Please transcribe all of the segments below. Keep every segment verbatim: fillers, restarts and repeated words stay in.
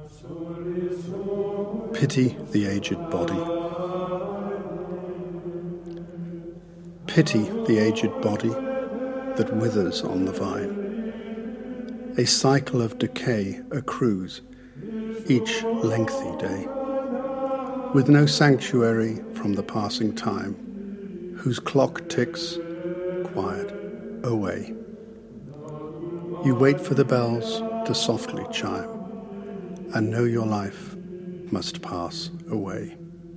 Pity the aged body. Pity the aged body that withers on the vine. A cycle of decay accrues each lengthy day, with no sanctuary from the passing time, whose clock ticks quiet away. You wait for the bells to softly chime, and know your life must pass away.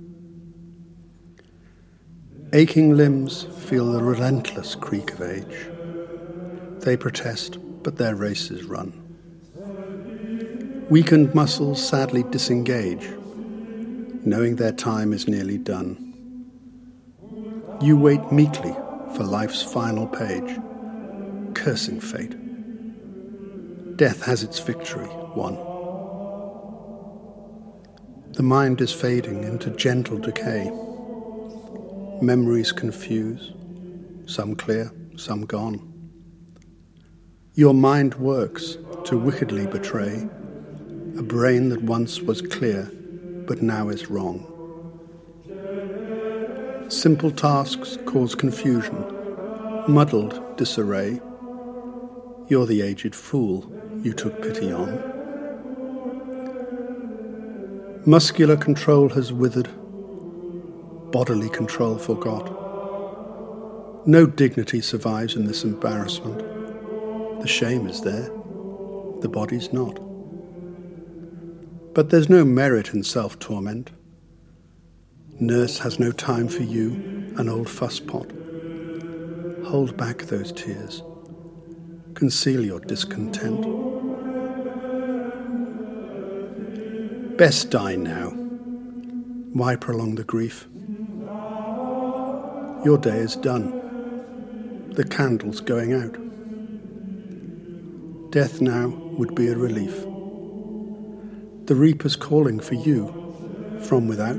Aching limbs feel the relentless creak of age. They protest, but their race is run. Weakened muscles sadly disengage, knowing their time is nearly done. You wait meekly for life's final page, cursing fate. Death has its victory won. The mind is fading into gentle decay. Memories confuse, some clear, some gone. Your mind works to wickedly betray a brain that once was clear, but now is wrong. Simple tasks cause confusion, muddled disarray. You're the aged fool you took pity on. Muscular control has withered, bodily control forgot. No dignity survives in this embarrassment. The shame is there, the body's not. But there's no merit in self-torment. Nurse has no time for you, an old fusspot. Hold back those tears. Conceal your discontent. Best die now. Why prolong the grief? Your day is done. The candle's going out. Death now would be a relief. The reaper's calling for you from without.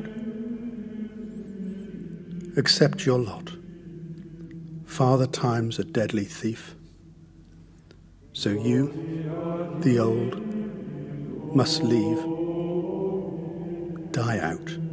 Accept your lot. Father Time's a deadly thief. So you, the old, must leave. Die out.